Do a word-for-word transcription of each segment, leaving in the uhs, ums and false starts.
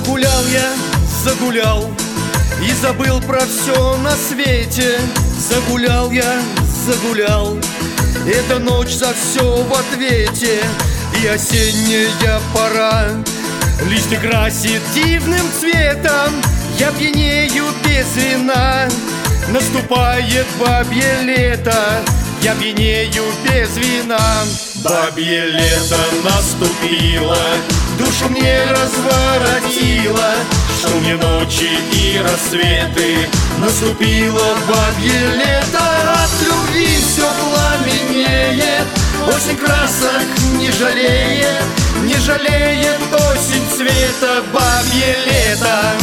Загулял я, загулял и забыл про все на свете. Загулял я, загулял, эта ночь за все в ответе. И осенняя пора листья красит дивным цветом. Я пьянею без вина, наступает бабье лето. Я пьянею без вина. Бабье лето наступило, душу мне разворотило, что мне ночи и рассветы. Наступило бабье лето, от любви все пламенеет, осень красок не жалеет, не жалеет осень цвета. Бабье лето.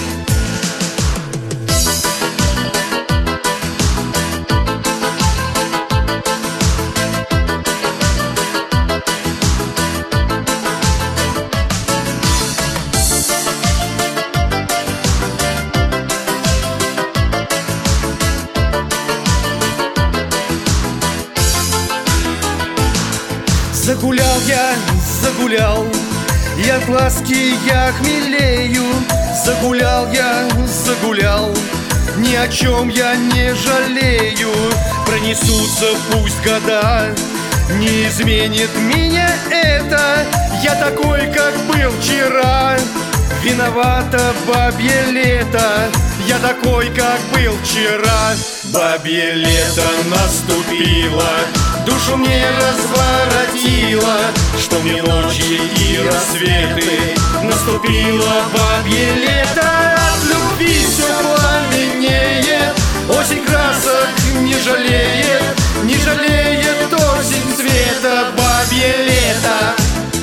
Загулял я, загулял, и от ласки я хмелею. Загулял я, загулял, ни о чем я не жалею. Пронесутся пусть года, не изменит меня это. Я такой, как был вчера, виновата бабье лето. Я такой, как был вчера. Бабье лето наступило, душу мне разворотило, что мне ночи и рассветы. Наступило бабье лето, от любви все пламенеет, осень красок не жалеет, не жалеет осень цвета. Бабье лето.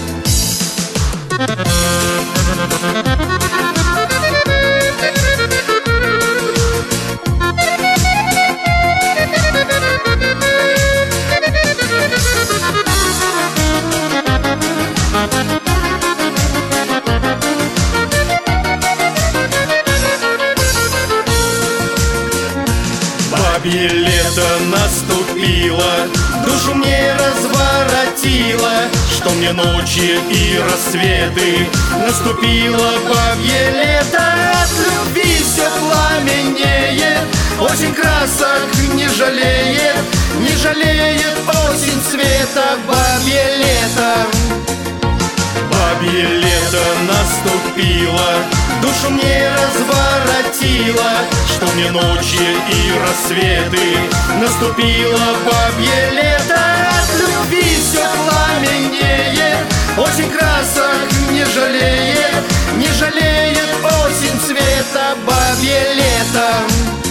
Бабье лето наступило, душу мне разворотило, что мне ночи и рассветы. Наступило бабье лето, от любви все пламенеет, осень красок не жалеет, не жалеет осень цвета. Бабье лето. Бабье лето наступило, душу мне разворотило, что мне ночи и рассветы. Наступило бабье лето, от любви все пламенеет, осень красок не жалеет, не жалеет осень цвета. Бабье лето.